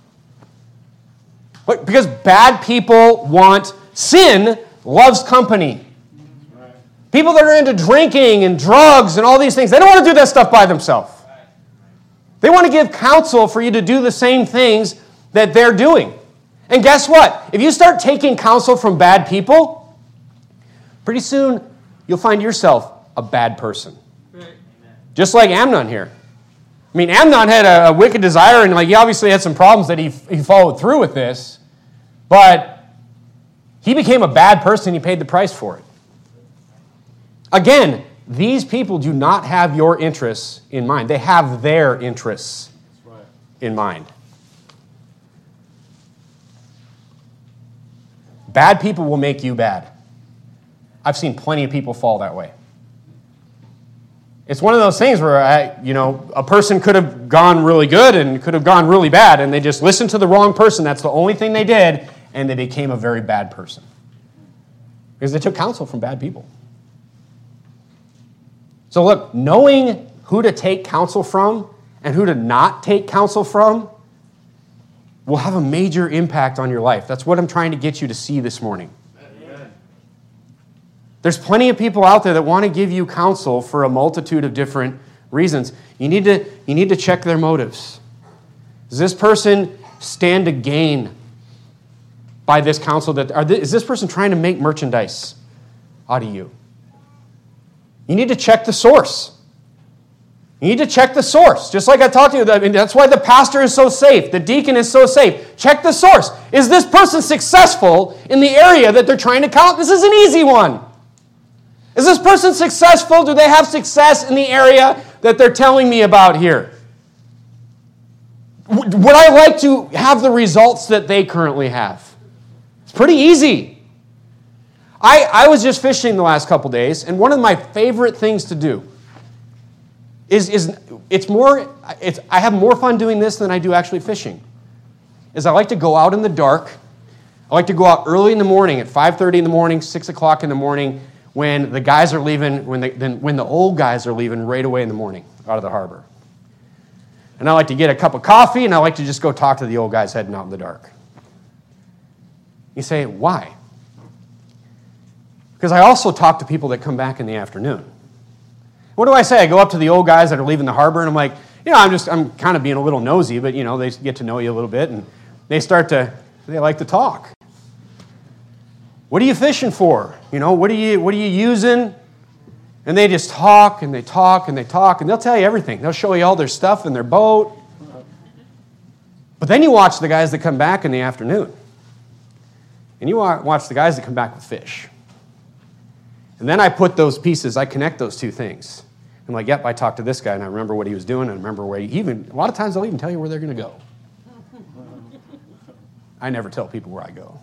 But because bad people want, sin loves company. People that are into drinking and drugs and all these things, they don't want to do that stuff by themselves. They want to give counsel for you to do the same things that they're doing. And guess what? If you start taking counsel from bad people, pretty soon you'll find yourself a bad person. Just like Amnon here. I mean, Amnon had a, a wicked desire, and like he obviously had some problems that he, he followed through with this, but he became a bad person. He paid the price for it. Again, these people do not have your interests in mind. They have their interests in mind. Bad people will make you bad. I've seen plenty of people fall that way. It's one of those things where, I, you know, a person could have gone really good and could have gone really bad, and they just listened to the wrong person. That's the only thing they did, and they became a very bad person. Because they took counsel from bad people. So look, knowing who to take counsel from and who to not take counsel from will have a major impact on your life. That's what I'm trying to get you to see this morning. There's plenty of people out there that want to give you counsel for a multitude of different reasons. You need to, you need to check their motives. Does this person stand to gain by this counsel? That are th- is this person trying to make merchandise out of you? You need to check the source. You need to check the source. Just like I talked to you, I mean, that's why the pastor is so safe. The deacon is so safe. Check the source. Is this person successful in the area that they're trying to count? This is an easy one. Is this person successful? Do they have success in the area that they're telling me about here? Would I like to have the results that they currently have? It's pretty easy. I, I was just fishing the last couple days, and one of my favorite things to do is, is it's more, it's, I have more fun doing this than I do actually fishing, is I like to go out in the dark. I like to go out early in the morning at five thirty in the morning, six o'clock in the morning, when the guys are leaving, when the, when the old guys are leaving right away in the morning out of the harbor. And I like to get a cup of coffee, and I like to just go talk to the old guys heading out in the dark. You say, why? Because I also talk to people that come back in the afternoon. What do I say? I go up to the old guys that are leaving the harbor, and I'm like, you know, I'm just, I'm kind of being a little nosy, but, you know, they get to know you a little bit, and they start to, they like to talk. What are you fishing for? You know, what are you, what are you using? And they just talk, and they talk, and they talk, and they'll tell you everything. They'll show you all their stuff in their boat. But then you watch the guys that come back in the afternoon. And you watch the guys that come back with fish. And then I put those pieces, I connect those two things. I'm like, yep, I talked to this guy, and I remember what he was doing, and I remember where he even, a lot of times they'll even tell you where they're going to go. I never tell people where I go.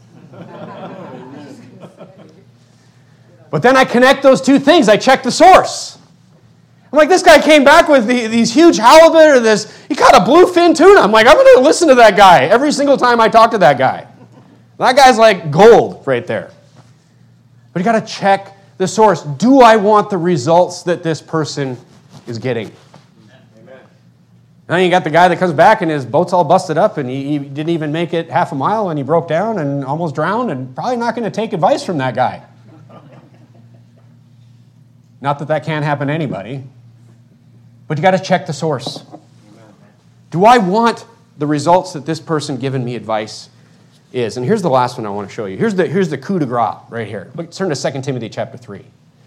But then I connect those two things. I check the source. I'm like, this guy came back with the, these huge halibut or this, he caught a bluefin tuna. I'm like, I'm going to listen to that guy every single time I talk to that guy. That guy's like gold right there. But you got to check the source. Do I want the results that this person is getting? Amen. And then you got the guy that comes back and his boat's all busted up and he, he didn't even make it half a mile and he broke down and almost drowned and probably not going to take advice from that guy. Not that that can't happen to anybody, but you got to check the source. Amen. Do I want the results that this person giving me advice is? And here's the last one I want to show you. Here's the, here's the coup de grace right here. Look, turn to Second Timothy chapter three.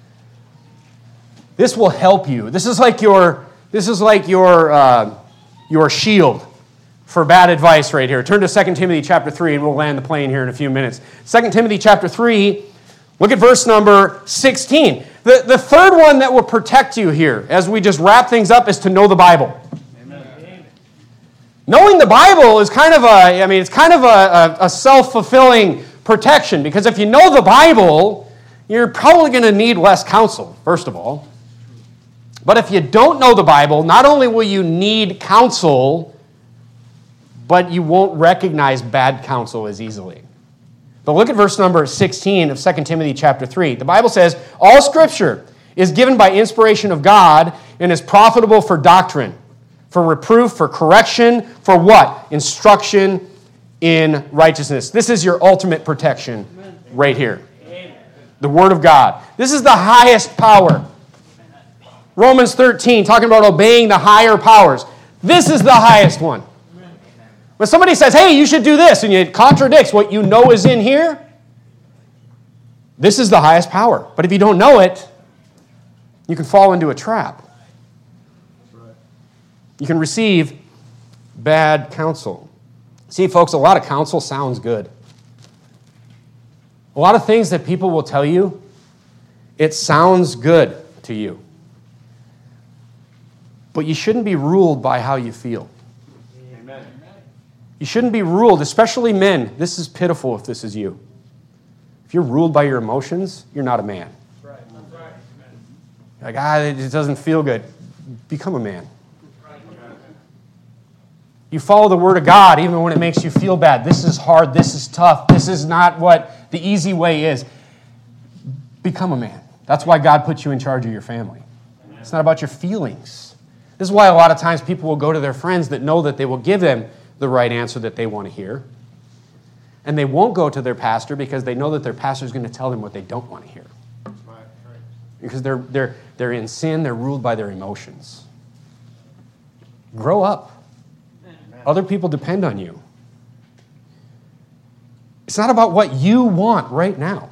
This will help you. This is like your, this is like your, uh, your shield for bad advice right here. Turn to Second Timothy chapter three, and we'll land the plane here in a few minutes. Second Timothy chapter three, look at verse number sixteen. The, the third one that will protect you here, as we just wrap things up, is to know the Bible. Amen. Knowing the Bible is kind of a, I mean, it's kind of a, a, a self-fulfilling protection, because if you know the Bible, you're probably going to need less counsel, first of all. But if you don't know the Bible, not only will you need counsel, but you won't recognize bad counsel as easily. But look at verse number sixteen of Second Timothy chapter three. The Bible says, all Scripture is given by inspiration of God and is profitable for doctrine, for reproof, for correction, for what? Instruction in righteousness. This is your ultimate protection right here. The Word of God. This is the highest power. Romans thirteen, talking about obeying the higher powers. This is the highest one. When somebody says, hey, you should do this, and it contradicts what you know is in here, this is the highest power. But if you don't know it, you can fall into a trap. You can receive bad counsel. See, folks, a lot of counsel sounds good. A lot of things that people will tell you, it sounds good to you. But you shouldn't be ruled by how you feel. Amen. You shouldn't be ruled, especially men. This is pitiful if this is you. If you're ruled by your emotions, you're not a man. That's right. That's right. Like, ah, it doesn't feel good. Become a man. You follow the Word of God even when it makes you feel bad. This is hard. This is tough. This is not what the easy way is. Become a man. That's why God put you in charge of your family. It's not about your feelings. This is why a lot of times people will go to their friends that know that they will give them the right answer that they want to hear. And they won't go to their pastor because they know that their pastor is going to tell them what they don't want to hear. Right, right. Because they're, they're, they're in sin, they're ruled by their emotions. Grow up. Amen. Other people depend on you. It's not about what you want right now.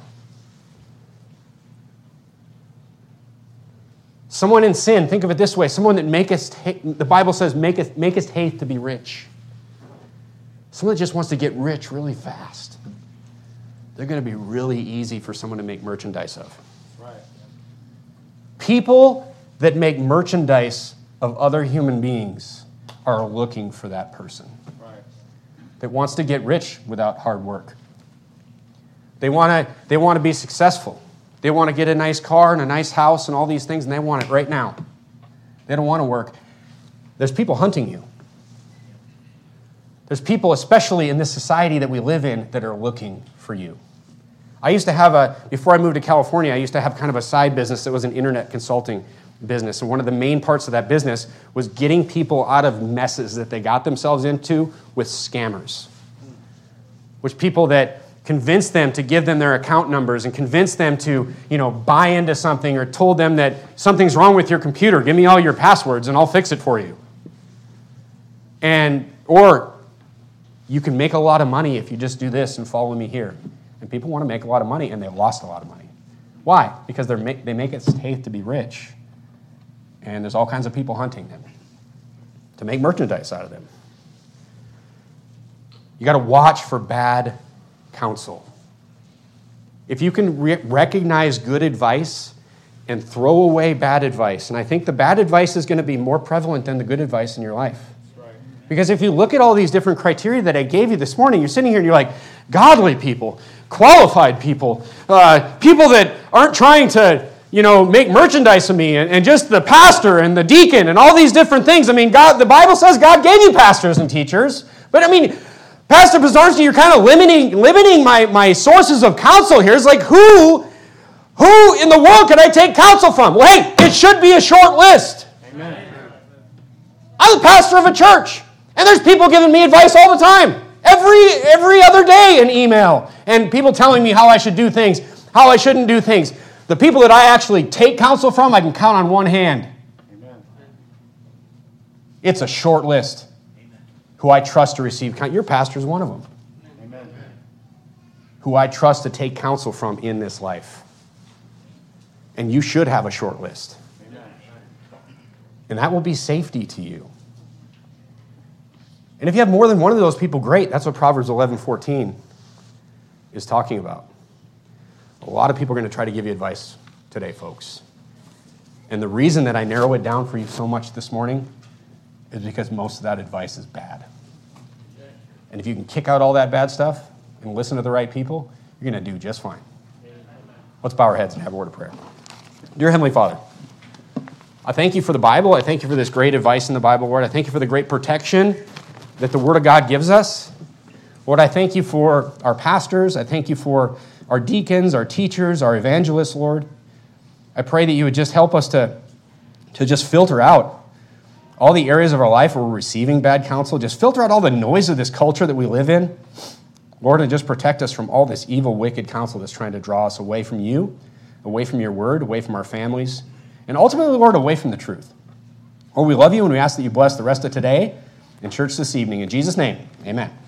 Someone in sin, think of it this way, someone that maketh, the Bible says, maketh, maketh haste to be rich. Someone that just wants to get rich really fast. They're going to be really easy for someone to make merchandise of. Right. People that make merchandise of other human beings are looking for that person. Right. That wants to get rich without hard work. They want to, they want to be successful. They want to get a nice car and a nice house and all these things, and they want it right now. They don't want to work. There's people hunting you. There's people, especially in this society that we live in, that are looking for you. I used to have a, before I moved to California, I used to have kind of a side business that was an internet consulting business. And one of the main parts of that business was getting people out of messes that they got themselves into with scammers. Which people that convinced them to give them their account numbers and convinced them to, you know, buy into something or told them that something's wrong with your computer. Give me all your passwords and I'll fix it for you. And, or you can make a lot of money if you just do this and follow me here. And people want to make a lot of money and they lost a lot of money. Why? Because they're make, they make it hate to be rich. And there's all kinds of people hunting them to make merchandise out of them. You got to watch for bad counsel. If you can re- recognize good advice and throw away bad advice, and I think the bad advice is going to be more prevalent than the good advice in your life. Right. Because if you look at all these different criteria that I gave you this morning, you're sitting here and you're like, godly people, qualified people, uh, people that aren't trying to, you know, make merchandise of me, and, and just the pastor and the deacon and all these different things. I mean, God, the Bible says God gave you pastors and teachers, but I mean, Pastor Pizarski, you're kind of limiting, limiting my, my sources of counsel here. It's like, who, who in the world can I take counsel from? Well, hey, it should be a short list. Amen. I'm the pastor of a church, and there's people giving me advice all the time. Every, every other day an email, and people telling me how I should do things, how I shouldn't do things. The people that I actually take counsel from, I can count on one hand. Amen. It's a short list. Who I trust to receive counsel. Your pastor is one of them. Amen. Who I trust to take counsel from in this life. And you should have a short list. Amen. And that will be safety to you. And if you have more than one of those people, great. That's what Proverbs eleven fourteen is talking about. A lot of people are going to try to give you advice today, folks. And the reason that I narrow it down for you so much this morning is because most of that advice is bad. And if you can kick out all that bad stuff and listen to the right people, you're going to do just fine. Let's bow our heads and have a word of prayer. Dear Heavenly Father, I thank you for the Bible. I thank you for this great advice in the Bible, Lord. I thank you for the great protection that the Word of God gives us. Lord, I thank you for our pastors. I thank you for our deacons, our teachers, our evangelists, Lord. I pray that you would just help us to, to just filter out all the areas of our life where we're receiving bad counsel. Just filter out all the noise of this culture that we live in, Lord, and just protect us from all this evil, wicked counsel that's trying to draw us away from you, away from your word, away from our families, and ultimately, Lord, away from the truth. Lord, we love you and we ask that you bless the rest of today and church this evening. In Jesus' name, amen.